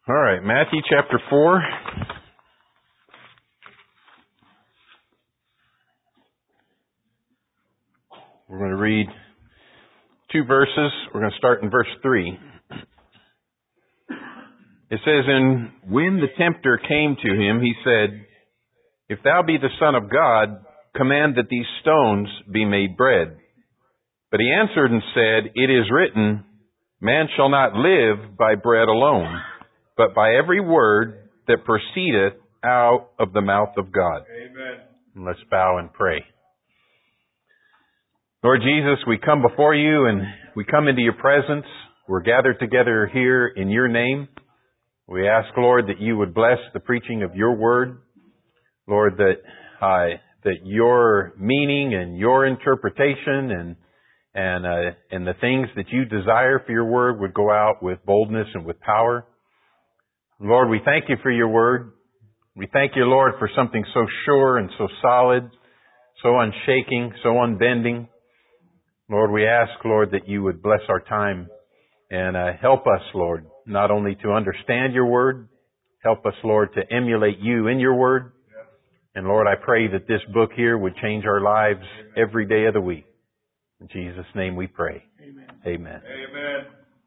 All right, Matthew chapter 4. We're going to read two verses. We're going to start in verse 3. It says, "And when the tempter came to him, he said, 'If thou be the Son of God, command that these stones be made bread.' But he answered and said, 'It is written, Man shall not live by bread alone, but by every word that proceedeth out of the mouth of God.'" Amen. And let's bow and pray. Lord Jesus, we come before you and we come into your presence. We're gathered together here in your name. We ask, Lord, that you would bless the preaching of your word. Lord, that your meaning and your interpretation and the things that you desire for your word would go out with boldness and with power. Lord, we thank you for your word. We thank you, Lord, for something so sure and so solid, so unshaking, so unbending. Lord, we ask, Lord, that you would bless our time and help us, Lord, not only to understand your word, help us, Lord, to emulate you in your word. And Lord, I pray that this book here would change our lives every day of the week. In Jesus' name we pray. Amen. Amen. Amen.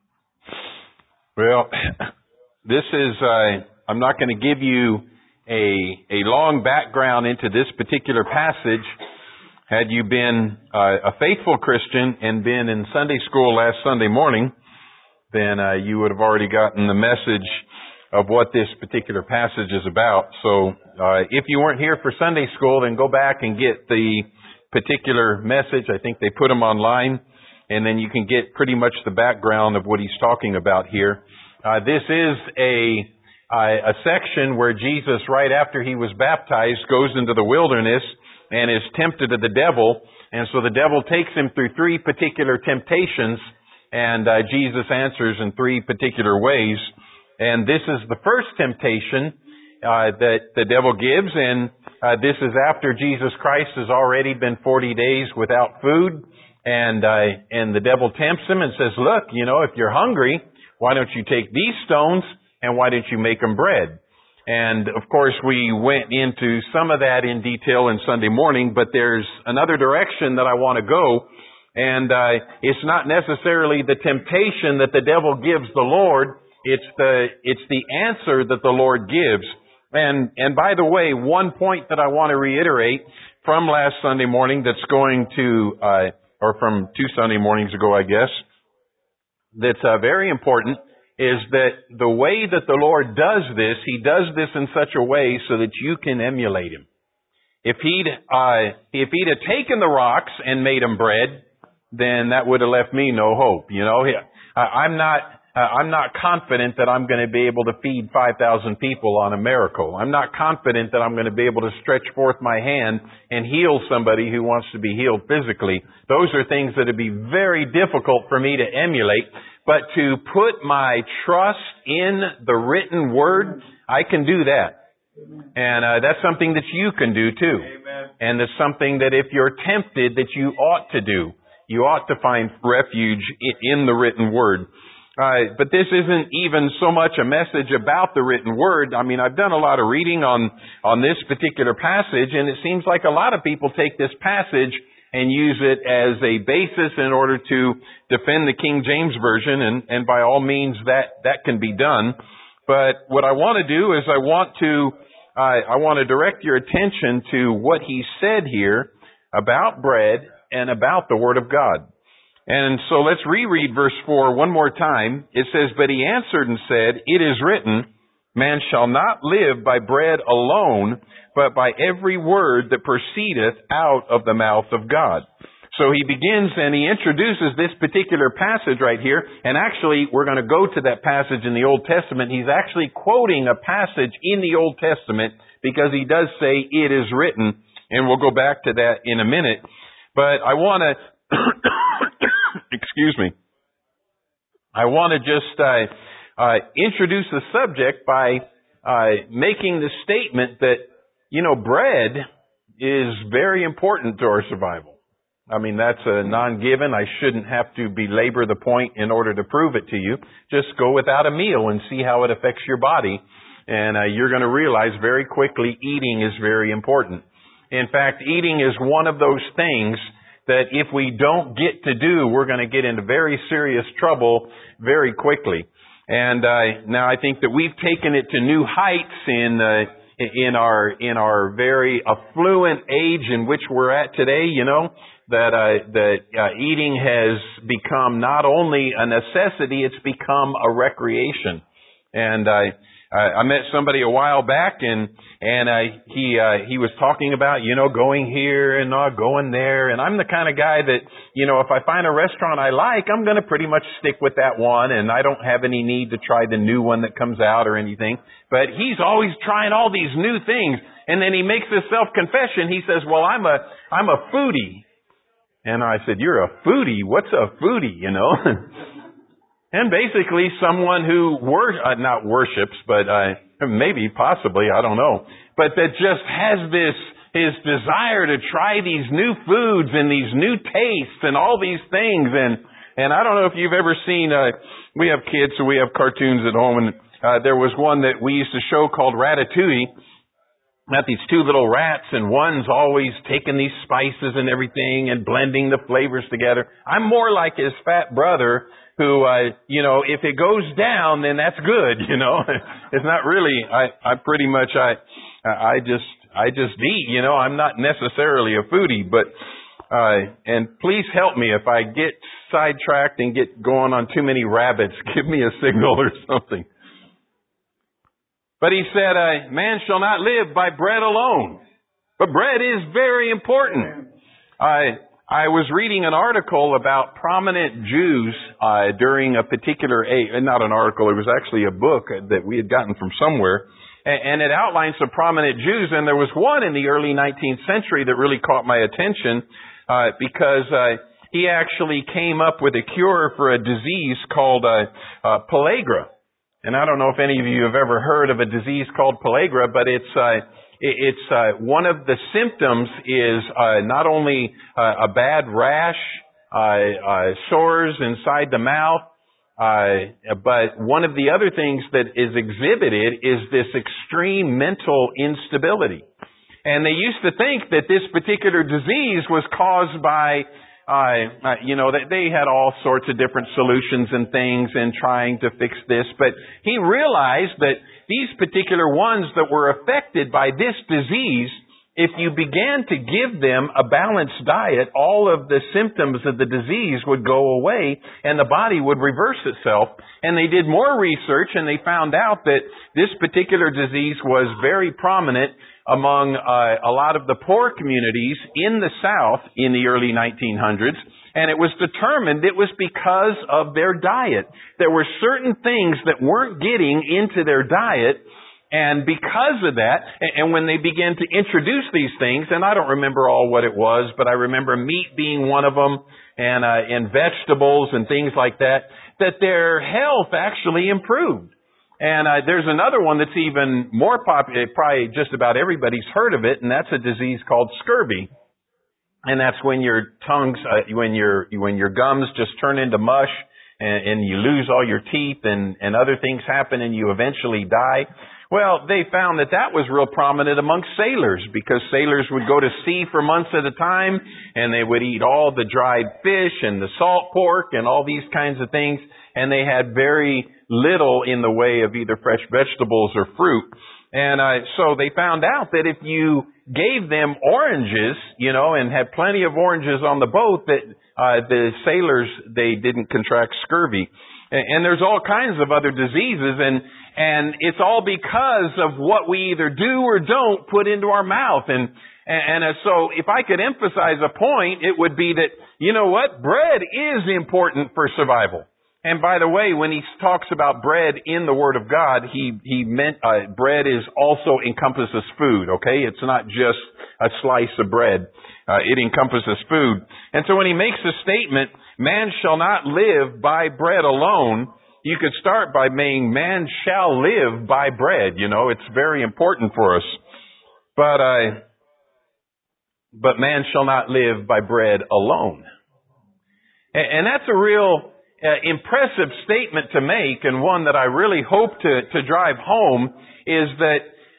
Well, this is, I'm not going to give you a long background into this particular passage. Had you been a faithful Christian and been in Sunday school last Sunday morning, then you would have already gotten the message of what this particular passage is about. So if you weren't here for Sunday school, then go back and get the particular message. I think they put them online, and then you can get pretty much the background of what he's talking about here. This is a section where Jesus, right after he was baptized, goes into the wilderness and is tempted of the devil. And so the devil takes him through three particular temptations, and Jesus answers in three particular ways. And this is the first temptation that the devil gives, and this is after Jesus Christ has already been 40 days without food, and the devil tempts him and says, "Look, if you're hungry, why don't you take these stones and why don't you make them bread?" And of course we went into some of that in detail in Sunday morning, but there's another direction that I want to go, and it's not necessarily the temptation that the devil gives the Lord. It's the answer that the Lord gives. And by the way, one point that I want to reiterate from last Sunday morning that's going to, or from 2 Sunday mornings ago, I guess, that's very important, is that the way that the Lord does this, He does this in such a way so that you can emulate Him. If He'd have taken the rocks and made them bread, then that would have left me no hope. I'm not confident that I'm going to be able to feed 5,000 people on a miracle. I'm not confident that I'm going to be able to stretch forth my hand and heal somebody who wants to be healed physically. Those are things that would be very difficult for me to emulate. But to put my trust in the written word, I can do that. And that's something that you can do too. Amen. And it's something that if you're tempted that you ought to do. You ought to find refuge in the written word. But this isn't even so much a message about the written word. I mean, I've done a lot of reading on this particular passage, and it seems like a lot of people take this passage and use it as a basis in order to defend the King James Version, and by all means that can be done. But what I want to do is I want to direct your attention to what he said here about bread and about the Word of God. And so let's reread verse 4 one more time. It says, "But he answered and said, It is written, Man shall not live by bread alone, but by every word that proceedeth out of the mouth of God." So he begins and he introduces this particular passage right here. And actually, we're going to go to that passage in the Old Testament. He's actually quoting a passage in the Old Testament because he does say, "It is written." And we'll go back to that in a minute. But I want to excuse me. I want to just introduce the subject by making the statement that, bread is very important to our survival. I mean, that's a non-given. I shouldn't have to belabor the point in order to prove it to you. Just go without a meal and see how it affects your body. And you're going to realize very quickly eating is very important. In fact, eating is one of those things that if we don't get to do, we're going to get into very serious trouble very quickly. And now I think that we've taken it to new heights in our very affluent age in which we're at today, you know, that eating has become not only a necessity, it's become a recreation. And I met somebody a while back, and he was talking about, you know, going here and going there. And I'm the kind of guy that, you know, if I find a restaurant I like, I'm going to pretty much stick with that one, and I don't have any need to try the new one that comes out or anything. But he's always trying all these new things, and then he makes this self-confession. He says, "Well, I'm a foodie." And I said, "You're a foodie? What's a foodie, you know?" And basically someone who not worships, but maybe, possibly, I don't know, but that just has his desire to try these new foods and these new tastes and all these things. And I don't know if you've ever seen, we have kids, so we have cartoons at home, and there was one that we used to show called Ratatouille. Got these two little rats, and one's always taking these spices and everything and blending the flavors together. I'm more like his fat brother, who, you know, if it goes down, then that's good, you know. It's not really, I pretty much, I just eat, you know. I'm not necessarily a foodie, but, and please help me if I get sidetracked and get going on too many rabbits. Give me a signal or something. But he said, man shall not live by bread alone. But bread is very important. I was reading an article about prominent Jews during a particular age. Not an article, it was actually a book that we had gotten from somewhere. And it outlined some prominent Jews. And there was one in the early 19th century that really caught my attention because he actually came up with a cure for a disease called pellagra. And I don't know if any of you have ever heard of a disease called pellagra, but it's one of the symptoms is not only a bad rash, sores inside the mouth, but one of the other things that is exhibited is this extreme mental instability. And they used to think that this particular disease was caused by you know, that they had all sorts of different solutions and things in trying to fix this, but he realized that these particular ones that were affected by this disease, if you began to give them a balanced diet, all of the symptoms of the disease would go away and the body would reverse itself. And they did more research and they found out that this particular disease was very prominent among a lot of the poor communities in the South in the early 1900s. And it was determined it was because of their diet. There were certain things that weren't getting into their diet, and because of that, and when they began to introduce these things, and I don't remember all what it was, but I remember meat being one of them, and vegetables and things like that, that their health actually improved. And there's another one that's even more popular, probably just about everybody's heard of it, and that's a disease called scurvy. And that's when your tongues, when your gums just turn into mush, and you lose all your teeth, and other things happen, and you eventually die. Well, they found that was real prominent amongst sailors, because sailors would go to sea for months at a time, and they would eat all the dried fish and the salt pork and all these kinds of things, and they had very little in the way of either fresh vegetables or fruit. And so they found out that if you gave them oranges, you know, and had plenty of oranges on the boat, that the sailors, they didn't contract scurvy. And there's all kinds of other diseases, and it's all because of what we either do or don't put into our mouth. And so if I could emphasize a point, it would be that, you know what, bread is important for survival. And by the way, when he talks about bread in the Word of God, he meant bread is also encompasses food, okay? It's not just a slice of bread. It encompasses food. And so when he makes a statement, man shall not live by bread alone, you could start by saying man shall live by bread. You know, it's very important for us. But but man shall not live by bread alone. And that's a real impressive statement to make, and one that I really hope to drive home is that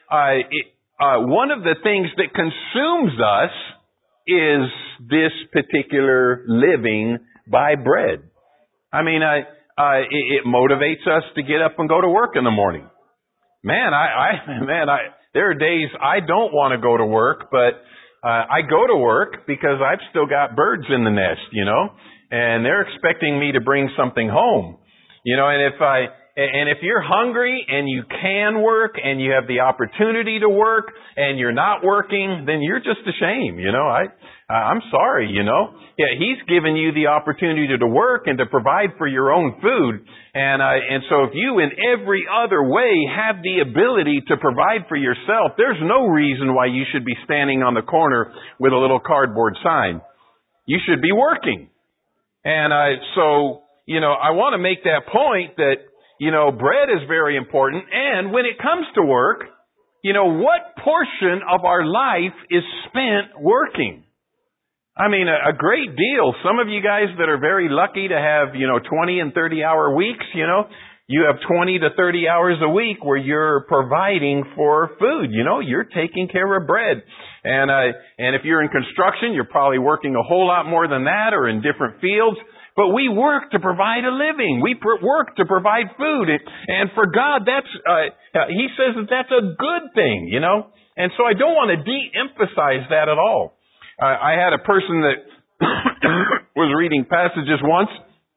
one of the things that consumes us is this particular living by bread. I mean, it motivates us to get up and go to work in the morning. Man, there are days I don't want to go to work, but I go to work because I've still got birds in the nest, and they're expecting me to bring something home, and if you're hungry and you can work and you have the opportunity to work and you're not working, then you're just a shame, I'm sorry, Yeah, He's given you the opportunity to work and to provide for your own food. And so if you in every other way have the ability to provide for yourself, there's no reason why you should be standing on the corner with a little cardboard sign. You should be working. And so I want to make that point that, bread is very important. And when it comes to work, what portion of our life is spent working? I mean, a great deal. Some of you guys that are very lucky to have, 20 and 30 hour weeks, you have 20 to 30 hours a week where you're providing for food. You're taking care of bread. And if you're in construction, you're probably working a whole lot more than that, or in different fields. But we work to provide a living. We work to provide food. And for God, He says that that's a good thing, And so I don't want to de-emphasize that at all. I had a person that was reading passages once,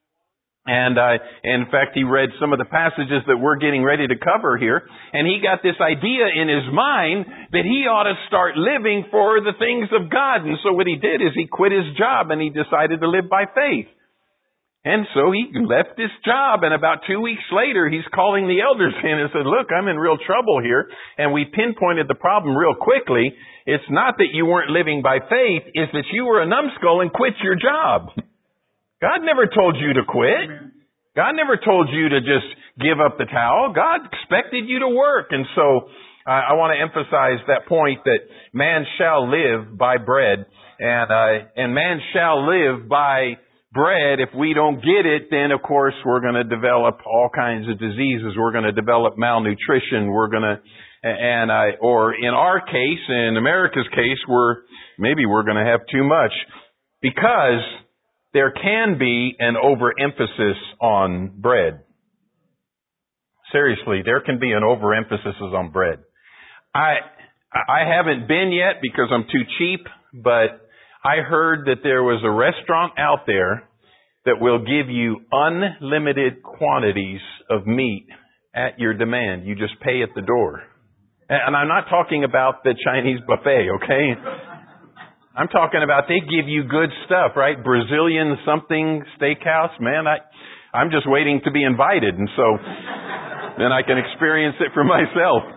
and in fact, he read some of the passages that we're getting ready to cover here, and he got this idea in his mind that he ought to start living for the things of God. And so what he did is he quit his job and he decided to live by faith. And so he left his job, and about 2 weeks later, he's calling the elders in and said, look, I'm in real trouble here. And we pinpointed the problem real quickly. It's not that you weren't living by faith, it's that you were a numbskull and quit your job. God never told you to quit. God never told you to just give up the towel. God expected you to work. And so I want to emphasize that point that man shall live by bread, and man shall live by bread. If we don't get it, then of course we're going to develop all kinds of diseases. We're going to develop malnutrition. We're going to, or in our case, in America's case, we're going to have too much, because there can be an overemphasis on bread. Seriously, there can be an overemphasis on bread. I haven't been yet because I'm too cheap, but I heard that there was a restaurant out there that will give you unlimited quantities of meat at your demand. You just pay at the door. And I'm not talking about the Chinese buffet, okay? I'm talking about they give you good stuff, right? Brazilian something steakhouse. Man, I'm just waiting to be invited, and so then I can experience it for myself.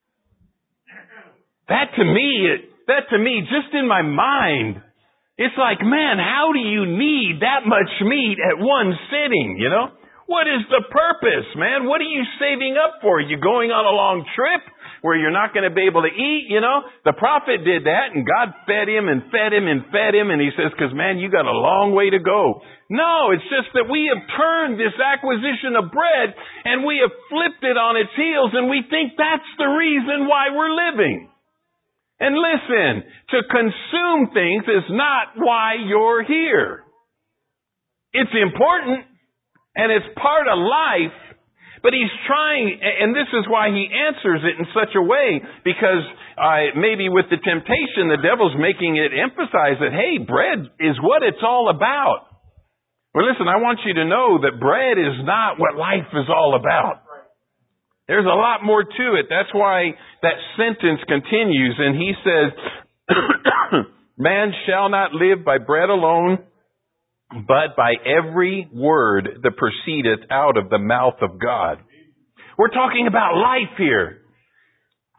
That to me, just in my mind, it's like, man, how do you need that much meat at one sitting, What is the purpose, man? What are you saving up for? Are you going on a long trip where you're not going to be able to eat, The prophet did that, and God fed him and fed him and fed him, and he says, because, man, you got a long way to go. No, it's just that we have turned this acquisition of bread, and we have flipped it on its heels, and we think that's the reason why we're living. And listen, to consume things is not why you're here. It's important, and it's part of life, but he's trying, and this is why he answers it in such a way, because maybe with the temptation, the devil's making it emphasize that, hey, bread is what it's all about. Well, listen, I want you to know that bread is not what life is all about. There's a lot more to it. That's why that sentence continues, and he says, man shall not live by bread alone, but by every word that proceedeth out of the mouth of God. We're talking about life here.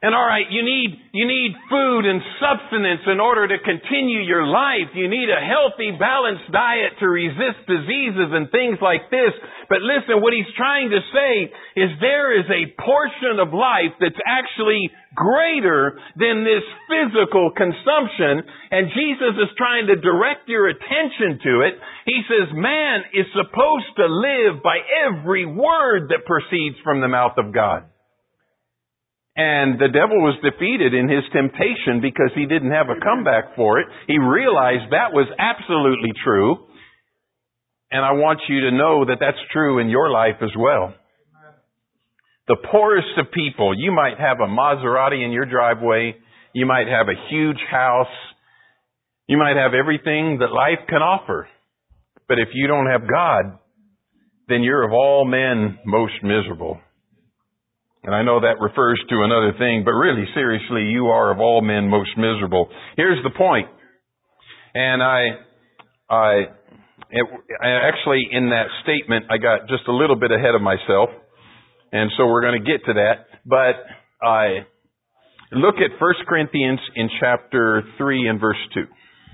And all right, you need food and substance in order to continue your life. You need a healthy, balanced diet to resist diseases and things like this. But listen, what he's trying to say is there is a portion of life that's actually greater than this physical consumption. And Jesus is trying to direct your attention to it. He says man is supposed to live by every word that proceeds from the mouth of God. And the devil was defeated in his temptation because he didn't have a comeback for it. He realized that was absolutely true. And I want you to know that that's true in your life as well. The poorest of people, you might have a Maserati in your driveway. You might have a huge house. You might have everything that life can offer. But if you don't have God, then you're of all men most miserable. And I know that refers to another thing, but really, seriously, you are of all men most miserable. Here's the point. And I actually, in that statement, I got just a little bit ahead of myself. And so we're going to get to that. But I look at 1 Corinthians in chapter 3 and verse 2.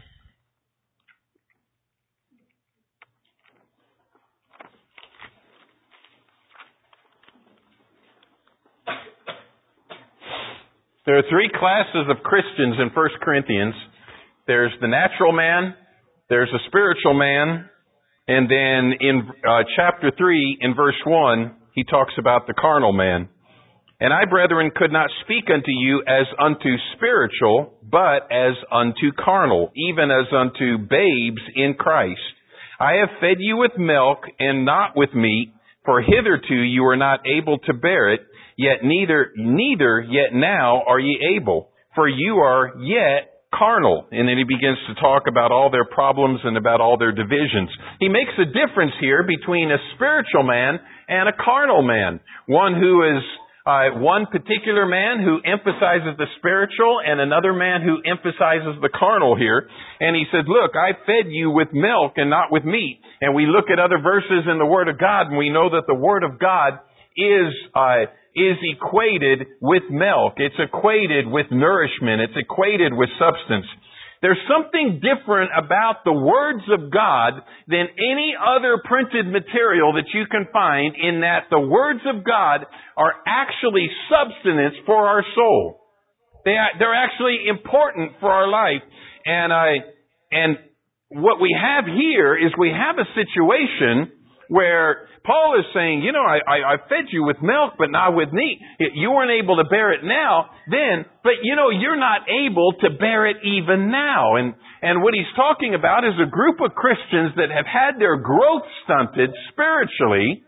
There are three classes of Christians in 1 Corinthians. There's the natural man, there's a spiritual man, and then in chapter 3, in verse 1, he talks about the carnal man. And I, brethren, could not speak unto you as unto spiritual, but as unto carnal, even as unto babes in Christ. I have fed you with milk and not with meat, for hitherto you were not able to bear it, yet neither yet now are ye able, for you are yet carnal. And then he begins to talk about all their problems and about all their divisions. He makes a difference here between a spiritual man and a carnal man. One who is one particular man who emphasizes the spiritual and another man who emphasizes the carnal here. And he said, look, I fed you with milk and not with meat. And we look at other verses in the Word of God and we know that the Word of God is equated with milk. It's equated with nourishment. It's equated with substance. There's something different about the words of God than any other printed material that you can find, in that the words of God are actually substance for our soul. They're actually important for our life. And what we have here is we have a situation where Paul is saying, you know, I fed you with milk, but not with meat. You weren't able to bear it now, then, but you know, you're not able to bear it even now. And what he's talking about is a group of Christians that have had their growth stunted spiritually,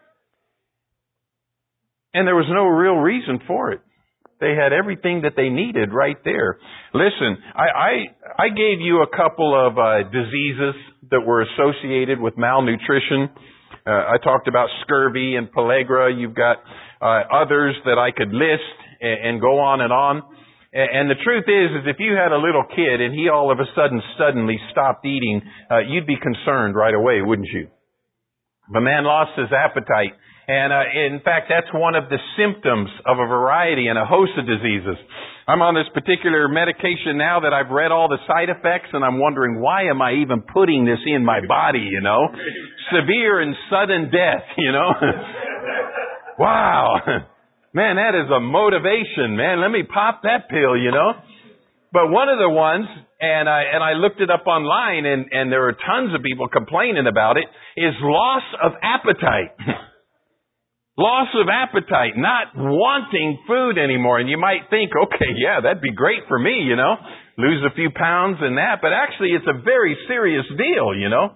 and there was no real reason for it. They had everything that they needed right there. Listen, I gave you a couple of diseases that were associated with malnutrition. I talked about scurvy and pellagra. You've got others that I could list and go on and on. And the truth is if you had a little kid and he all of a suddenly stopped eating, you'd be concerned right away, wouldn't you? The man lost his appetite. And in fact, that's one of the symptoms of a variety and a host of diseases. I'm on this particular medication now that I've read all the side effects, and I'm wondering, why am I even putting this in my body, you know? Severe and sudden death, you know? Wow. Man, that is a motivation, man. Let me pop that pill, you know? But one of the ones, and I looked it up online, and there are tons of people complaining about it, is loss of appetite. Loss of appetite, not wanting food anymore. And you might think, okay, yeah, that'd be great for me, you know, lose a few pounds and that. But actually, it's a very serious deal, you know.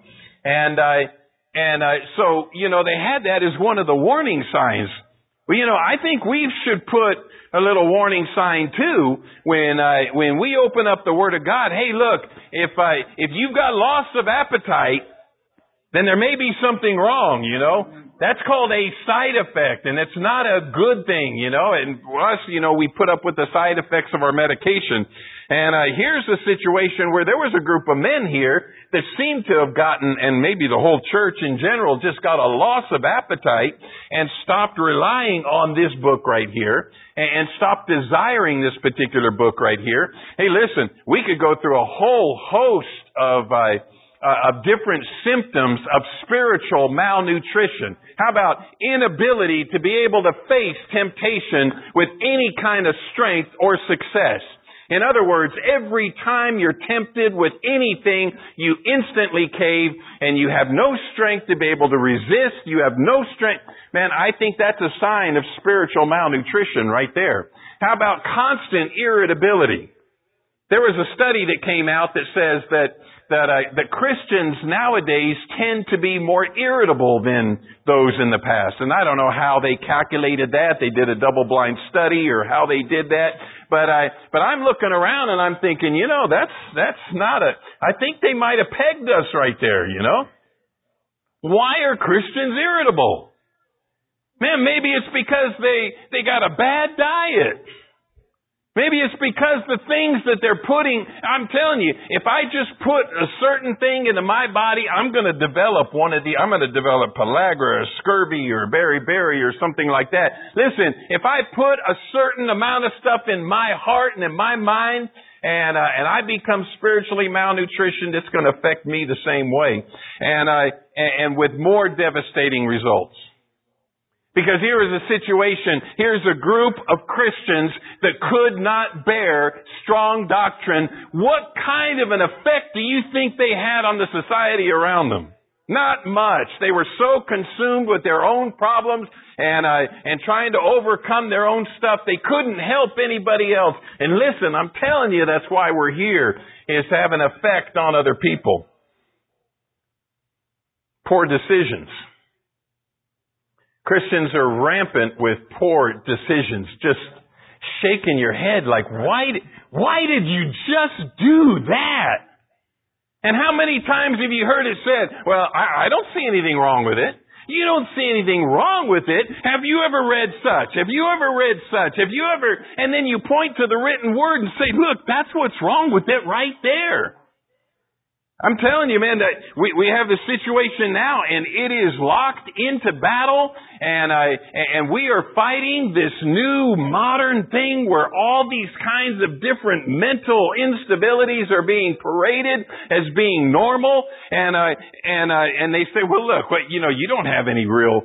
So, you know, they had that as one of the warning signs. Well, you know, I think we should put a little warning sign too when we open up the Word of God. Hey, look, if you've got loss of appetite, then there may be something wrong, you know. That's called a side effect, and it's not a good thing, you know. And for us, you know, we put up with the side effects of our medication. And here's a situation where there was a group of men here that seemed to have gotten, and maybe the whole church in general, just got a loss of appetite and stopped relying on this book right here and stopped desiring this particular book right here. Hey, listen, we could go through a whole host of different symptoms of spiritual malnutrition. How about inability to be able to face temptation with any kind of strength or success? In other words, every time you're tempted with anything, you instantly cave and you have no strength to be able to resist. You have no strength. Man, I think that's a sign of spiritual malnutrition right there. How about constant irritability? There was a study that came out that says that Christians nowadays tend to be more irritable than those in the past. And I don't know how they calculated that. They did a double-blind study or how they did that. But I'm looking around and I'm thinking, that's not I think they might have pegged us right there, Why are Christians irritable? Man, maybe it's because they got a bad diet. Maybe it's because the things that they're putting, I'm telling you, if I just put a certain thing into my body, I'm going to develop I'm going to develop pellagra or scurvy or beriberi or something like that. Listen, if I put a certain amount of stuff in my heart and in my mind, and I become spiritually malnutritioned, it's going to affect me the same way. And with more devastating results. Because here is a situation, here's a group of Christians that could not bear strong doctrine. What kind of an effect do you think they had on the society around them? Not much. They were so consumed with their own problems and trying to overcome their own stuff, they couldn't help anybody else. And listen, I'm telling you, that's why we're here, is to have an effect on other people. Poor decisions. Christians are rampant with poor decisions, just shaking your head like, why did you just do that? And how many times have you heard it said, well, I don't see anything wrong with it. You don't see anything wrong with it. Have you ever read such? Have you ever read such? Have you ever, and then you point to the written word and say, look, that's what's wrong with it right there. I'm telling you, man, that we have this situation now, and it is locked into battle, and we are fighting this new modern thing where all these kinds of different mental instabilities are being paraded as being normal, and they say, well, look, you don't have any real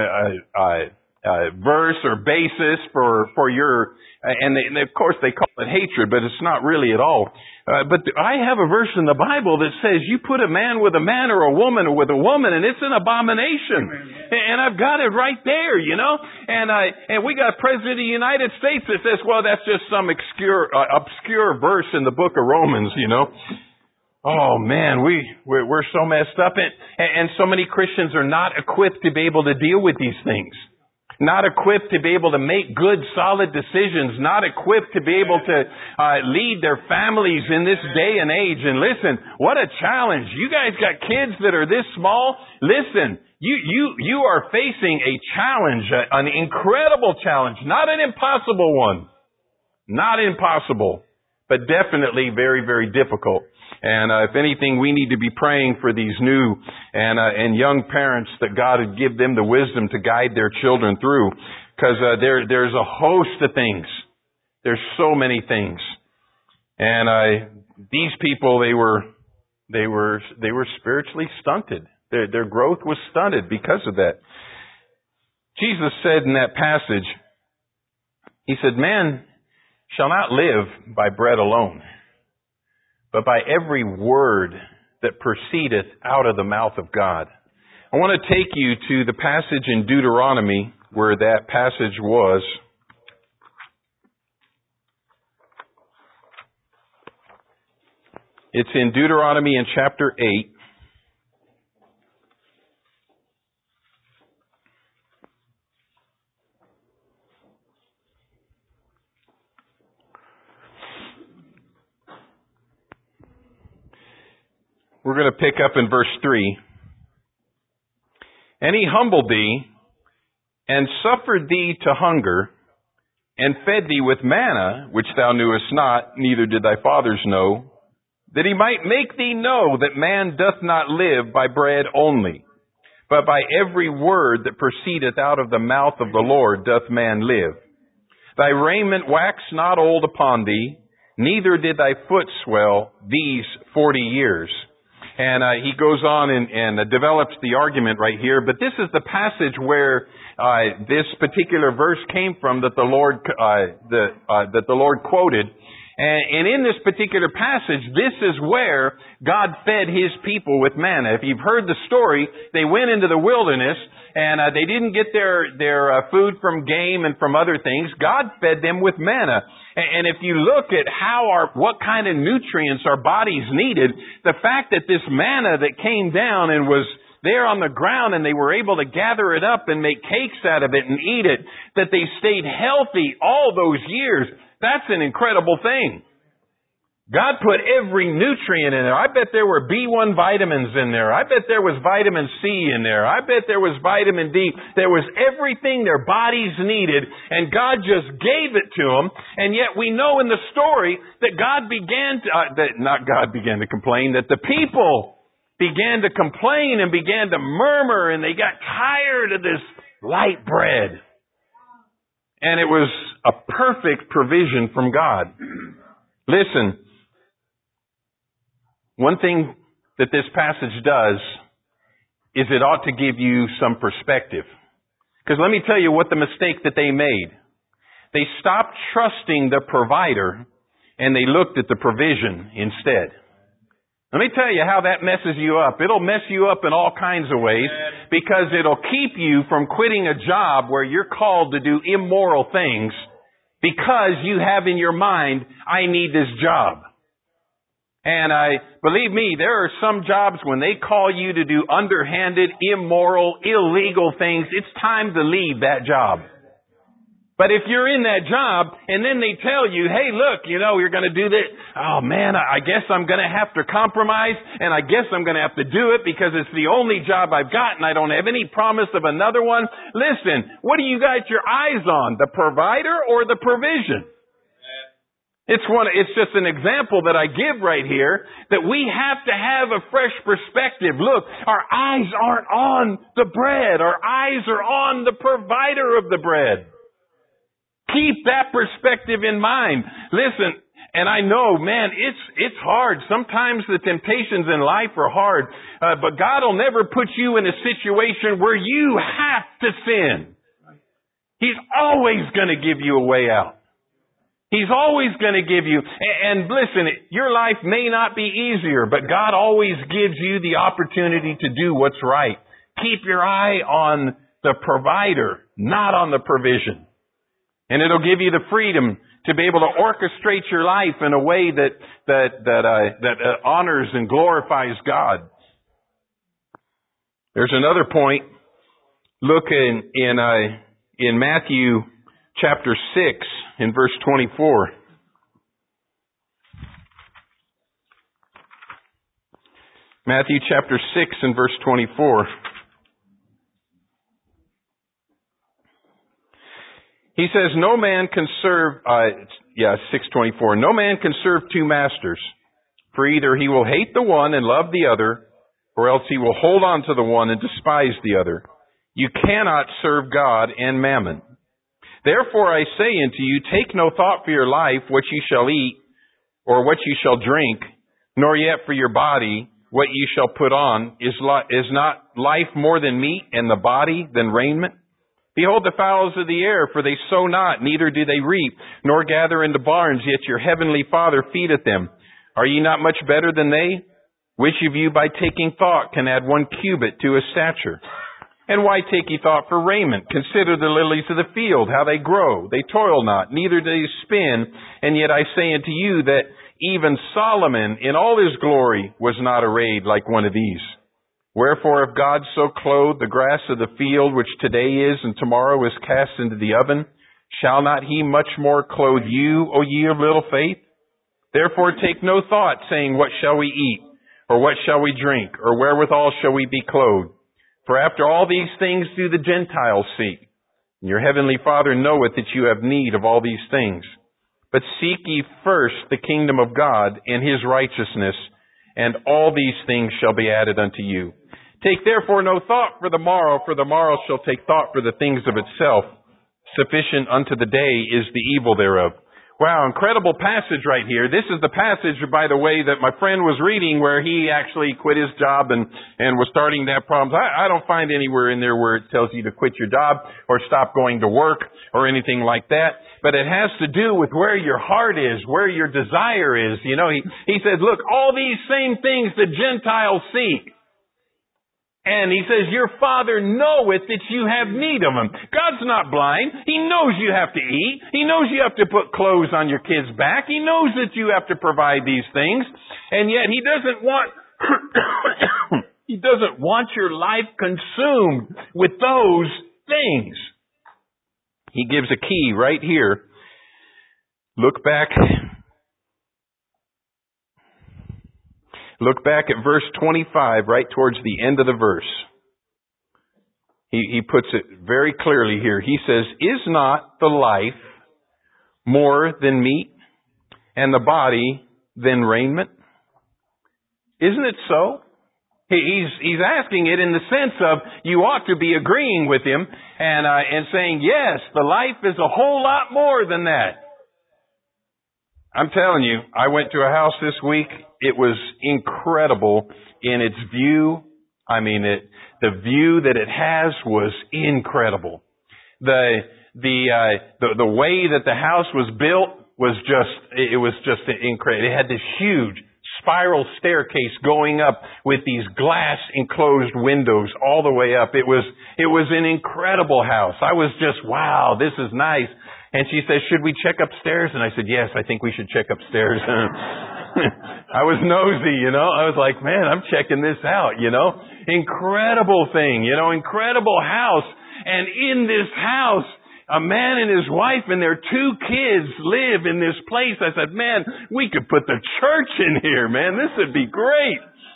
verse or basis for your, and of course they call it hatred, but it's not really at all. But I have a verse in the Bible that says you put a man with a man or a woman with a woman and it's an abomination. And I've got it right there, And we got President of the United States that says, well, that's just some obscure verse in the book of Romans, Oh man, we're so messed up and so many Christians are not equipped to be able to deal with these things. Not equipped to be able to make good, solid decisions. Not equipped to be able to lead their families in this day and age. And listen, what a challenge. You guys got kids that are this small. Listen, you are facing a challenge, an incredible challenge. Not an impossible one. Not impossible, but definitely very, very difficult. And if anything, we need to be praying for these new and young parents that God would give them the wisdom to guide their children through. Because there's a host of things. There's so many things. And these people, they were spiritually stunted. Their growth was stunted because of that. Jesus said in that passage, He said, man shall not live by bread alone, but by every word that proceedeth out of the mouth of God. I want to take you to the passage in Deuteronomy where that passage was. It's in Deuteronomy in chapter 8. We're going to pick up in verse 3. And he humbled thee, and suffered thee to hunger, and fed thee with manna, which thou knewest not, neither did thy fathers know, that he might make thee know that man doth not live by bread only, but by every word that proceedeth out of the mouth of the Lord doth man live. Thy raiment waxed not old upon thee, neither did thy foot swell these 40 years. And he goes on and develops the argument right here. But this is the passage where this particular verse came from that the Lord quoted. And in this particular passage, this is where God fed His people with manna. If you've heard the story, they went into the wilderness and they didn't get their food from game and from other things. God fed them with manna. And if you look at what kind of nutrients our bodies needed, the fact that this manna that came down and was there on the ground and they were able to gather it up and make cakes out of it and eat it, that they stayed healthy all those years, that's an incredible thing. God put every nutrient in there. I bet there were B1 vitamins in there. I bet there was vitamin C in there. I bet there was vitamin D. There was everything their bodies needed, and God just gave it to them. And yet we know in the story that that the people began to complain and began to murmur, and they got tired of this light bread. And it was a perfect provision from God. Listen, one thing that this passage does is it ought to give you some perspective. Because let me tell you what the mistake that they made. They stopped trusting the provider and they looked at the provision instead. Let me tell you how that messes you up. It'll mess you up in all kinds of ways because it'll keep you from quitting a job where you're called to do immoral things because you have in your mind, I need this job. And believe me, there are some jobs when they call you to do underhanded, immoral, illegal things, it's time to leave that job. But if you're in that job and then they tell you, hey, look, you're going to do this. Oh, man, I guess I'm going to have to compromise and I guess I'm going to have to do it because it's the only job I've got and I don't have any promise of another one. Listen, what do you got your eyes on? The provider or the provision? It's just an example that I give right here that we have to have a fresh perspective. Look, our eyes aren't on the bread. Our eyes are on the provider of the bread. Keep that perspective in mind. Listen, and I know, man, it's hard. Sometimes the temptations in life are hard. But God will never put you in a situation where you have to sin. He's always going to give you a way out. He's always going to give you, and listen, your life may not be easier, but God always gives you the opportunity to do what's right. Keep your eye on the provider, not on the provision. And it'll give you the freedom to be able to orchestrate your life in a way that honors and glorifies God. There's another point. Look in Matthew chapter 6 in verse 24. Matthew chapter 6 and verse 24. He says, no man can serve, 6:24. No man can serve two masters, for either he will hate the one and love the other, or else he will hold on to the one and despise the other. You cannot serve God and mammon. Therefore I say unto you, take no thought for your life, what ye shall eat, or what ye shall drink, nor yet for your body, what ye shall put on. Is not life more than meat, and the body than raiment? Behold the fowls of the air, for they sow not, neither do they reap, nor gather into barns, yet your heavenly Father feedeth them. Are ye not much better than they? Which of you by taking thought can add 1 cubit to his stature? And why take ye thought for raiment? Consider the lilies of the field, how they grow. They toil not, neither do they spin. And yet I say unto you that even Solomon in all his glory was not arrayed like one of these. Wherefore, if God so clothe the grass of the field, which today is and tomorrow is cast into the oven, shall not he much more clothe you, O ye of little faith? Therefore take no thought, saying, what shall we eat? Or what shall we drink? Or wherewithal shall we be clothed? For after all these things do the Gentiles seek. Your heavenly Father knoweth that you have need of all these things. But seek ye first the kingdom of God and His righteousness, and all these things shall be added unto you. Take therefore no thought for the morrow shall take thought for the things of itself. Sufficient unto the day is the evil thereof. Wow, incredible passage right here. This is the passage, by the way, that my friend was reading where he actually quit his job and was starting to have problems. I don't find anywhere in there where it tells you to quit your job or stop going to work or anything like that. But it has to do with where your heart is, where your desire is. You know, he says, look, all these same things the Gentiles seek. And he says, your Father knoweth that you have need of them. God's not blind. He knows you have to eat. He knows you have to put clothes on your kids' back. He knows that you have to provide these things. And yet He doesn't want, He doesn't want your life consumed with those things. He gives a key right here. Look back at verse 25, right towards the end of the verse. He puts it very clearly here. He says, is not the life more than meat, and the body than raiment? Isn't it so? He's asking it in the sense of you ought to be agreeing with him and saying, yes, the life is a whole lot more than that. I'm telling you, I went to a house this week. It was incredible in its view. I mean, the view that it has was incredible. The way that the house was built was just incredible. It had this huge spiral staircase going up with these glass enclosed windows all the way up. It was an incredible house. I was just, wow, this is nice. And she says, should we check upstairs? And I said, yes, I think we should check upstairs. I was nosy, you know. I was like, man, I'm checking this out, you know. Incredible thing, you know, incredible house. And in this house, a man and his wife and their 2 kids live in this place. I said, man, we could put the church in here, man. This would be great.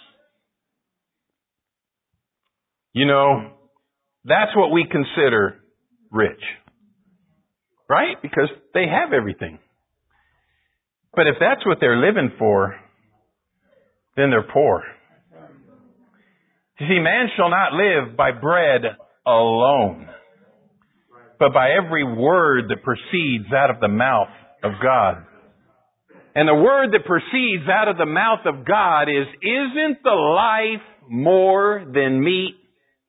You know, that's what we consider rich. Right? Because they have everything. But if that's what they're living for, then they're poor. You see, man shall not live by bread alone, but by every word that proceeds out of the mouth of God. And the word that proceeds out of the mouth of God is, isn't the life more than meat?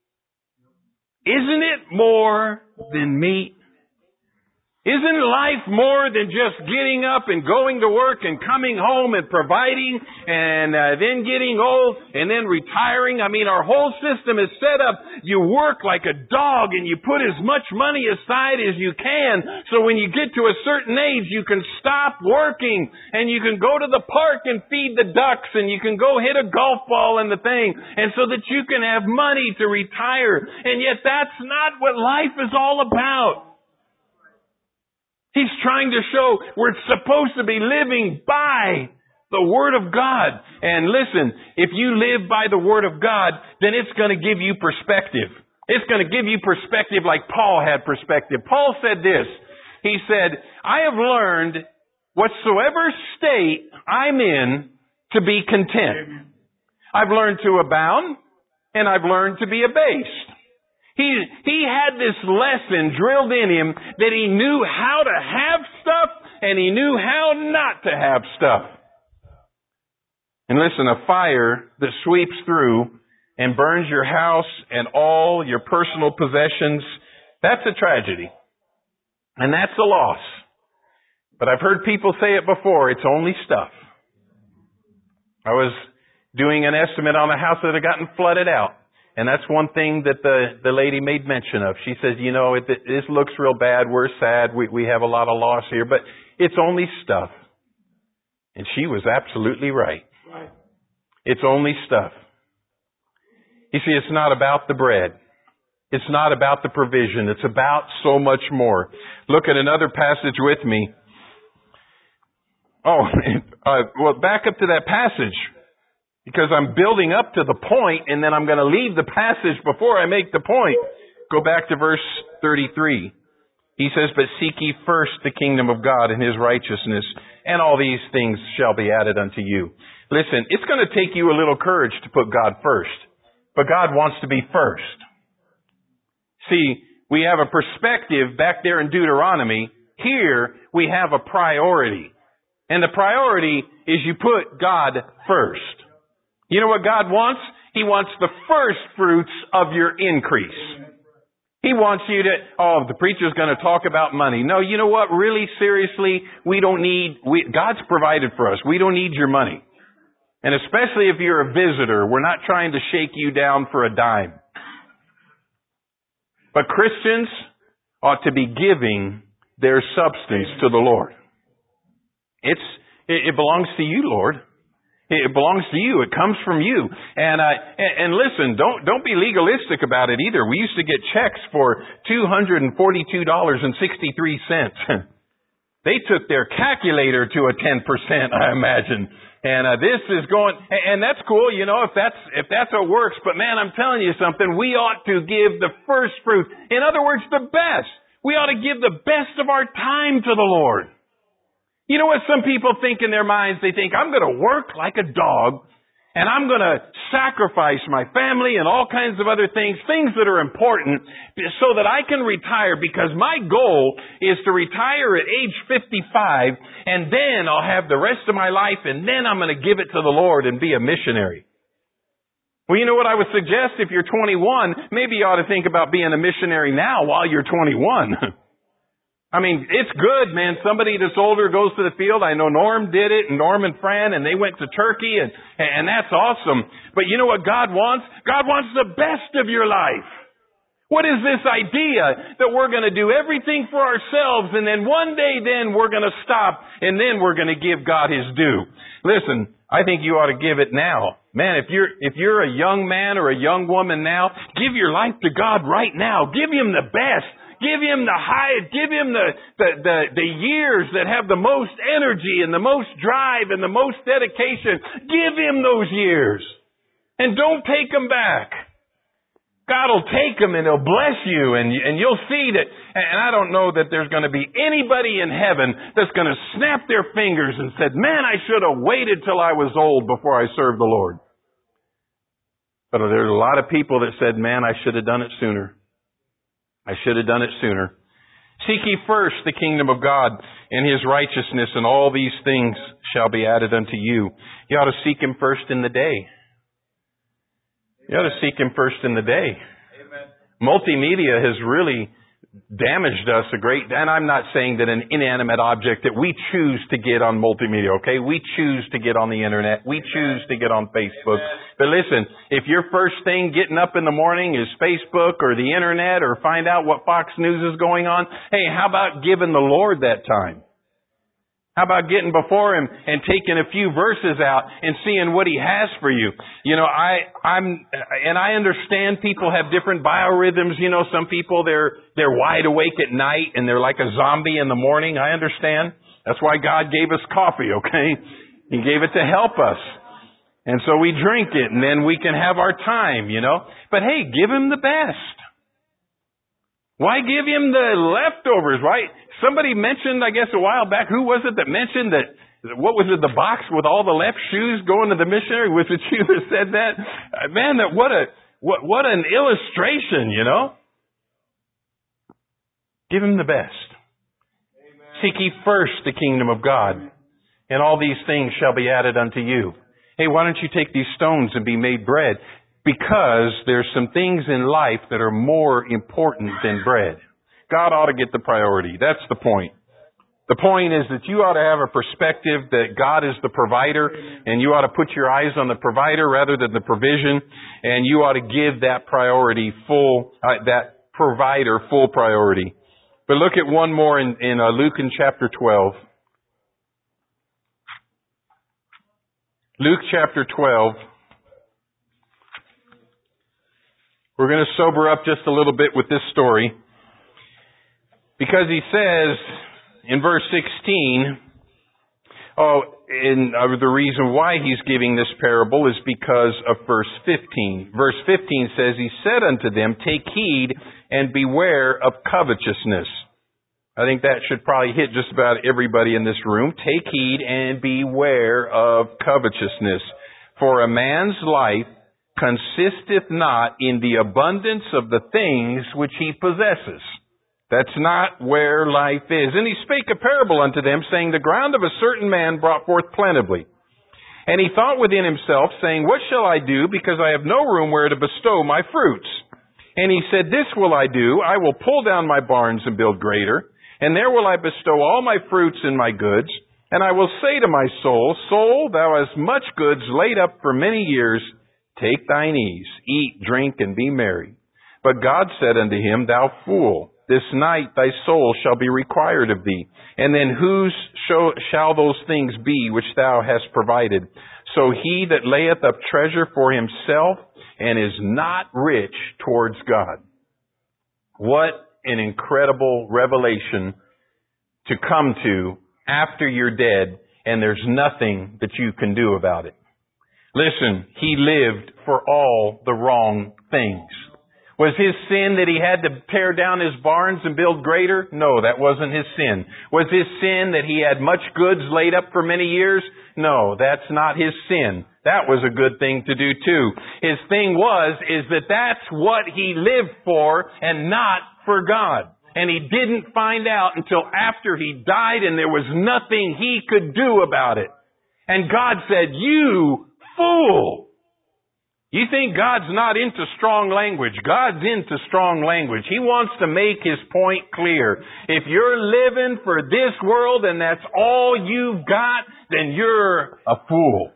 Isn't it more than meat? Isn't life more than just getting up and going to work and coming home and providing and then getting old and then retiring? I mean, our whole system is set up. You work like a dog and you put as much money aside as you can. So when you get to a certain age, you can stop working and you can go to the park and feed the ducks and you can go hit a golf ball in the thing, and so that you can have money to retire. And yet that's not what life is all about. He's trying to show we're supposed to be living by the Word of God. And listen, if you live by the Word of God, then it's going to give you perspective. It's going to give you perspective like Paul had perspective. Paul said this. He said, I have learned whatsoever state I'm in to be content. I've learned to abound, and I've learned to be abased. He had this lesson drilled in him that he knew how to have stuff and he knew how not to have stuff. And listen, a fire that sweeps through and burns your house and all your personal possessions, that's a tragedy. And that's a loss. But I've heard people say it before, it's only stuff. I was doing an estimate on a house that had gotten flooded out. And that's one thing that the lady made mention of. She says, you know, this looks real bad. We're sad. We have a lot of loss here, but it's only stuff. And she was absolutely right. It's only stuff. You see, it's not about the bread. It's not about the provision. It's about so much more. Look at another passage with me. Well, back up to that passage. Because I'm building up to the point, and then I'm going to leave the passage before I make the point. Go back to verse 33. He says, but seek ye first the kingdom of God and His righteousness, and all these things shall be added unto you. Listen, it's going to take you a little courage to put God first, but God wants to be first. See, we have a perspective back there in Deuteronomy. Here, we have a priority. And the priority is you put God first. You know what God wants? He wants the first fruits of your increase. He wants you to, the preacher's going to talk about money. No, you know what? Really, seriously, God's provided for us. We don't need your money. And especially if you're a visitor, we're not trying to shake you down for a dime. But Christians ought to be giving their substance to the Lord. It belongs to you, Lord. It belongs to you. It comes from you. And listen, don't be legalistic about it either. We used to get checks for $242.63. They took their calculator to a 10%, I imagine. And this is going, and that's cool, you know, if that's what works. But man, I'm telling you something. We ought to give the first fruit. In other words, the best. We ought to give the best of our time to the Lord. You know what some people think in their minds? They think, I'm going to work like a dog, and I'm going to sacrifice my family and all kinds of other things that are important, so that I can retire, because my goal is to retire at age 55, and then I'll have the rest of my life, and then I'm going to give it to the Lord and be a missionary. Well, you know what I would suggest? If you're 21, maybe you ought to think about being a missionary now while you're 21. I mean, it's good, man. Somebody that's older goes to the field. I know Norm did it, and Norm and Fran, and they went to Turkey, and that's awesome. But you know what God wants? God wants the best of your life. What is this idea that we're going to do everything for ourselves, and then one day then we're going to stop, and then we're going to give God His due? Listen, I think you ought to give it now. Man, if you're a young man or a young woman now, give your life to God right now. Give Him the best. Give Him the highest. Give Him the years that have the most energy and the most drive and the most dedication. Give Him those years. And don't take them back. God will take them and He'll bless you, and you'll see that. And I don't know that there's going to be anybody in heaven that's going to snap their fingers and said, man, I should have waited till I was old before I served the Lord. But there's a lot of people that said, man, I should have done it sooner. I should have done it sooner. Seek ye first the kingdom of God and His righteousness, and all these things shall be added unto you. You ought to seek Him first in the day. You ought to seek Him first in the day. Amen. Multimedia has really damaged us and I'm not saying that an inanimate object that we choose to get on multimedia, okay? We choose to get on the internet. We choose to get on Facebook. Amen. But listen, if your first thing getting up in the morning is Facebook or the internet or find out what Fox News is going on, hey, how about giving the Lord that time? How about getting before Him and taking a few verses out and seeing what He has for you? You know, I understand people have different biorhythms. You know, some people, they're wide awake at night and they're like a zombie in the morning. I understand. That's why God gave us coffee, okay? He gave it to help us. And so we drink it, and then we can have our time, you know. But hey, give Him the best. Why give Him the leftovers, right? Somebody mentioned, I guess a while back, who was it that mentioned that, what was it, the box with all the left shoes going to the missionary? Was it you that said that? Man, what an illustration, you know? Give Him the best. Amen. Seek ye first the kingdom of God, and all these things shall be added unto you. Hey, why don't you take these stones and be made bread? Because there's some things in life that are more important than bread. God ought to get the priority. That's the point. The point is that you ought to have a perspective that God is the provider, and you ought to put your eyes on the provider rather than the provision, and you ought to give that priority that provider full priority. But look at one more in Luke in chapter 12. Luke chapter 12. We're going to sober up just a little bit with this story, because he says in verse 16, the reason why he's giving this parable is because of verse 15. Verse 15 says, He said unto them, Take heed and beware of covetousness. I think that should probably hit just about everybody in this room. Take heed and beware of covetousness. For a man's life consisteth not in the abundance of the things which he possesses. That's not where life is. And he spake a parable unto them, saying, The ground of a certain man brought forth plentifully. And he thought within himself, saying, What shall I do, because I have no room where to bestow my fruits? And he said, This will I do, I will pull down my barns and build greater, and there will I bestow all my fruits and my goods. And I will say to my soul, Soul, thou hast much goods laid up for many years. Take thine ease, eat, drink, and be merry. But God said unto him, Thou fool, this night thy soul shall be required of thee. And then whose shall those things be which thou hast provided? So he that layeth up treasure for himself and is not rich towards God. What an incredible revelation to come to after you're dead and there's nothing that you can do about it. Listen, he lived for all the wrong things. Was his sin that he had to tear down his barns and build greater? No, that wasn't his sin. Was his sin that he had much goods laid up for many years? No, that's not his sin. That was a good thing to do too. His thing is that that's what he lived for and not for God. And he didn't find out until after he died and there was nothing he could do about it. And God said, You fool! You think God's not into strong language. God's into strong language. He wants to make His point clear. If you're living for this world and that's all you've got, then you're a fool.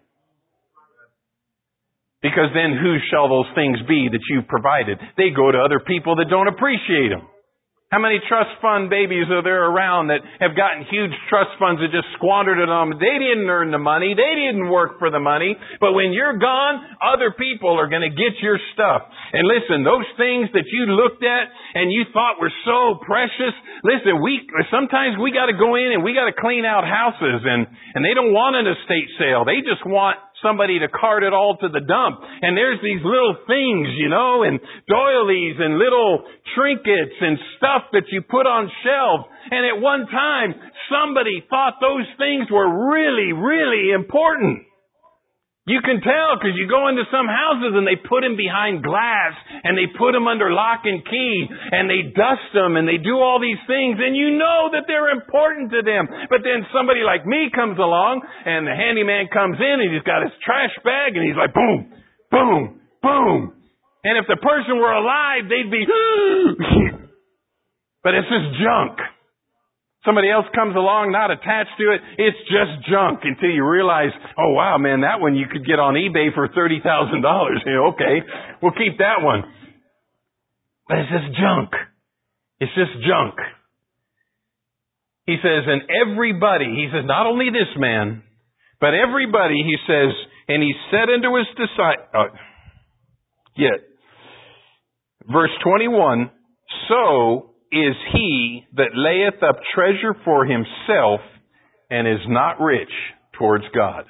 Because then whose shall those things be that you've provided? They go to other people that don't appreciate them. How many trust fund babies are there around that have gotten huge trust funds that just squandered it on them? They didn't earn the money. They didn't work for the money. But when you're gone, other people are going to get your stuff. And listen, those things that you looked at and you thought were so precious, listen, sometimes we got to go in and we got to clean out houses and they don't want an estate sale. They just want somebody to cart it all to the dump. And there's these little things, and doilies and little trinkets and stuff that you put on shelves. And at one time, somebody thought those things were really, really important. You can tell because you go into some houses and they put them behind glass and they put them under lock and key and they dust them and they do all these things and you know that they're important to them. But then somebody like me comes along and the handyman comes in and he's got his trash bag and he's like boom, boom, boom. And if the person were alive, they'd be, but it's just junk. Somebody else comes along, not attached to it. It's just junk until you realize, oh wow, man, that one you could get on eBay for $30,000. Okay, we'll keep that one. But it's just junk. It's just junk. He says, and everybody, he says, not only this man, but everybody, he says, and he said unto his disciples, verse 21, so is he that layeth up treasure for himself and is not rich towards God.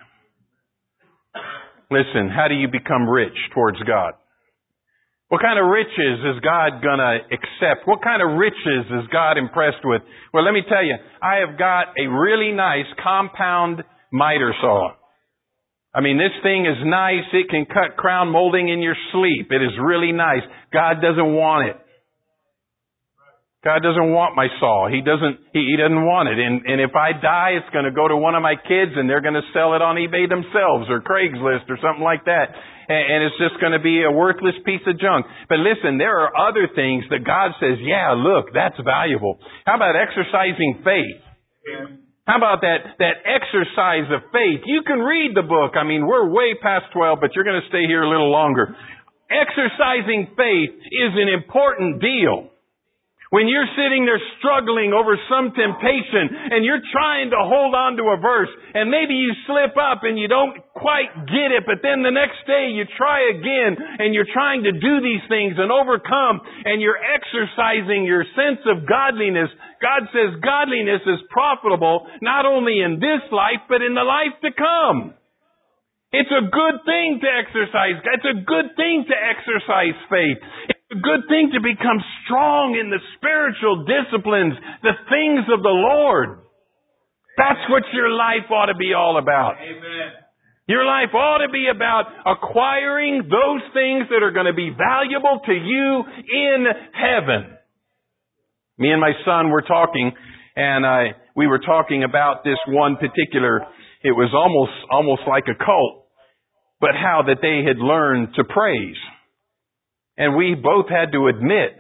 Listen, how do you become rich towards God? What kind of riches is God gonna accept? What kind of riches is God impressed with? Well, let me tell you, I have got a really nice compound miter saw. I mean, this thing is nice. It can cut crown molding in your sleep. It is really nice. God doesn't want it. God doesn't want my saw. He doesn't want it. And if I die, it's going to go to one of my kids and they're going to sell it on eBay themselves or Craigslist or something like that. And it's just going to be a worthless piece of junk. But listen, there are other things that God says, yeah, look, that's valuable. How about exercising faith? How about that exercise of faith? You can read the book. I mean, we're way past 12, but you're going to stay here a little longer. Exercising faith is an important deal. When you're sitting there struggling over some temptation and you're trying to hold on to a verse and maybe you slip up and you don't quite get it, but then the next day you try again and you're trying to do these things and overcome and you're exercising your sense of godliness. God says godliness is profitable not only in this life but in the life to come. It's a good thing to exercise. It's a good thing to exercise faith. It's A good thing to become strong in the spiritual disciplines, the things of the Lord. That's what your life ought to be all about. Amen. Your life ought to be about acquiring those things that are going to be valuable to you in heaven. Me and my son were talking, and we were talking about this one particular, it was almost like a cult, but how that they had learned to praise. And we both had to admit,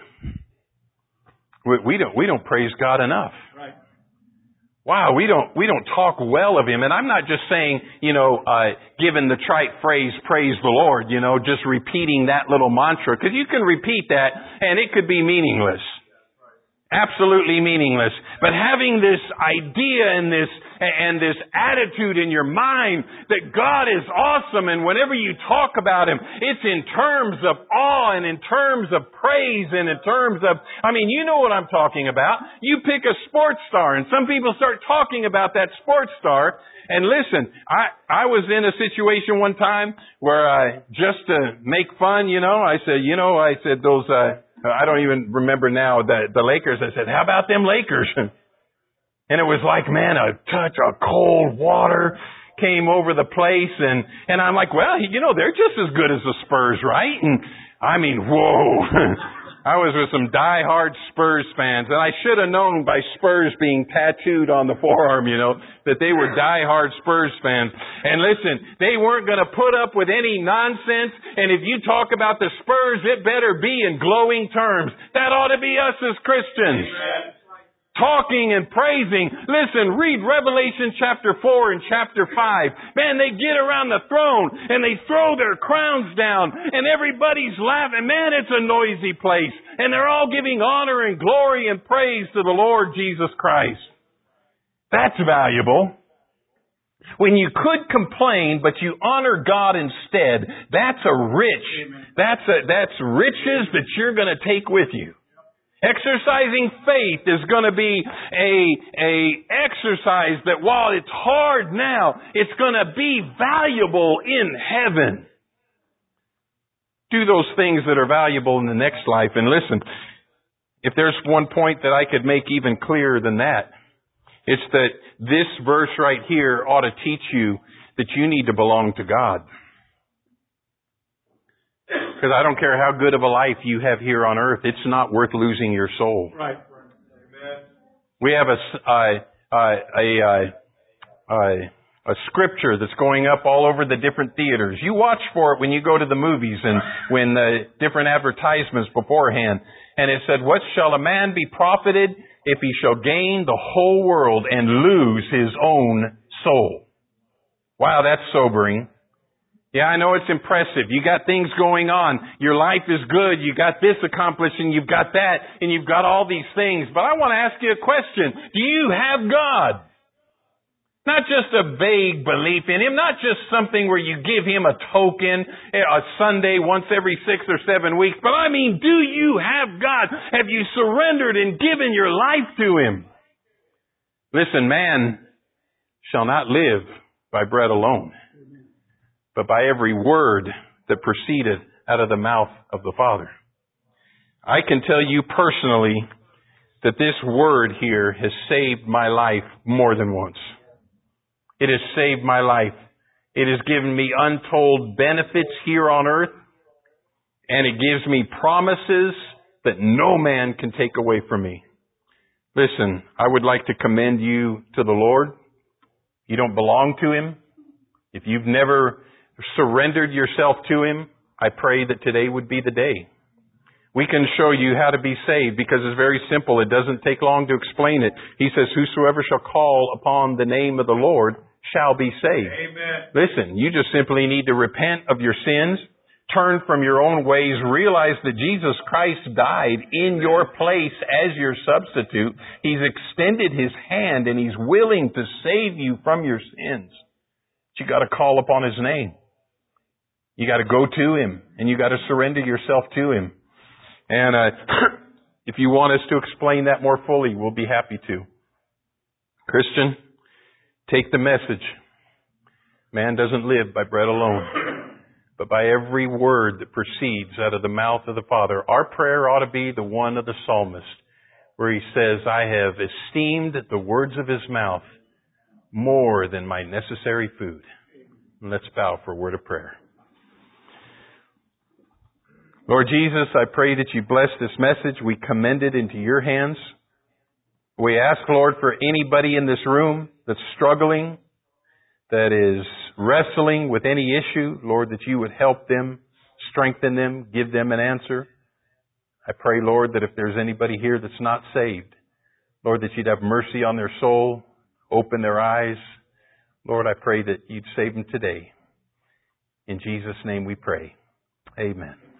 we don't praise God enough. Right. Wow, we don't talk well of Him. And I'm not just saying, giving the trite phrase, praise the Lord, just repeating that little mantra. Because you can repeat that and it could be meaningless. Absolutely meaningless. But having this idea and this attitude in your mind that God is awesome, and whenever you talk about Him, it's in terms of awe and in terms of praise and in terms of, you know what I'm talking about. You pick a sports star and some people start talking about that sports star. And listen, I was in a situation one time where just to make fun, I said those, I don't even remember now, the Lakers. I said, how about them Lakers? And it was like, man, a touch of cold water came over the place. And I'm like, well, they're just as good as the Spurs, right? And whoa. I was with some diehard Spurs fans, and I should have known by Spurs being tattooed on the forearm, that they were diehard Spurs fans. And listen, they weren't going to put up with any nonsense, and if you talk about the Spurs, it better be in glowing terms. That ought to be us as Christians. Amen. Talking and praising. Listen, read Revelation chapter 4 and chapter 5. Man, they get around the throne and they throw their crowns down and everybody's laughing. Man, it's a noisy place. And they're all giving honor and glory and praise to the Lord Jesus Christ. That's valuable. When you could complain, but you honor God instead, that's a rich, that's riches that you're going to take with you. Exercising faith is going to be a exercise that while it's hard now, it's going to be valuable in heaven. Do those things that are valuable in the next life. And listen, if there's one point that I could make even clearer than that, it's that this verse right here ought to teach you that you need to belong to God. Because I don't care how good of a life you have here on earth, it's not worth losing your soul. Right. Amen. We have a scripture that's going up all over the different theaters. You watch for it when you go to the movies and when the different advertisements beforehand. And it said, what shall a man be profited if he shall gain the whole world and lose his own soul? Wow, that's sobering. Yeah, I know it's impressive. You got things going on. Your life is good. You got this accomplished and you've got that and you've got all these things. But I want to ask you a question. Do you have God? Not just a vague belief in Him, not just something where you give Him a token, a Sunday once every 6 or 7 weeks, but do you have God? Have you surrendered and given your life to Him? Listen, man shall not live by bread alone, but by every word that proceedeth out of the mouth of the Father. I can tell you personally that this word here has saved my life more than once. It has saved my life. It has given me untold benefits here on earth, and it gives me promises that no man can take away from me. Listen, I would like to commend you to the Lord. You don't belong to Him. If you've never surrendered yourself to Him, I pray that today would be the day. We can show you how to be saved because it's very simple. It doesn't take long to explain it. He says, whosoever shall call upon the name of the Lord shall be saved. Amen. Listen, you just simply need to repent of your sins, turn from your own ways, realize that Jesus Christ died in your place as your substitute. He's extended His hand and He's willing to save you from your sins. But you got to call upon His name. You got to go to Him and you got to surrender yourself to Him. And if you want us to explain that more fully, we'll be happy to. Christian, take the message. Man doesn't live by bread alone, but by every word that proceeds out of the mouth of the Father. Our prayer ought to be the one of the psalmist, where he says, I have esteemed the words of his mouth more than my necessary food. And let's bow for a word of prayer. Lord Jesus, I pray that you bless this message. We commend it into your hands. We ask, Lord, for anybody in this room that's struggling, that is wrestling with any issue, Lord, that you would help them, strengthen them, give them an answer. I pray, Lord, that if there's anybody here that's not saved, Lord, that you'd have mercy on their soul, open their eyes. Lord, I pray that you'd save them today. In Jesus' name we pray. Amen.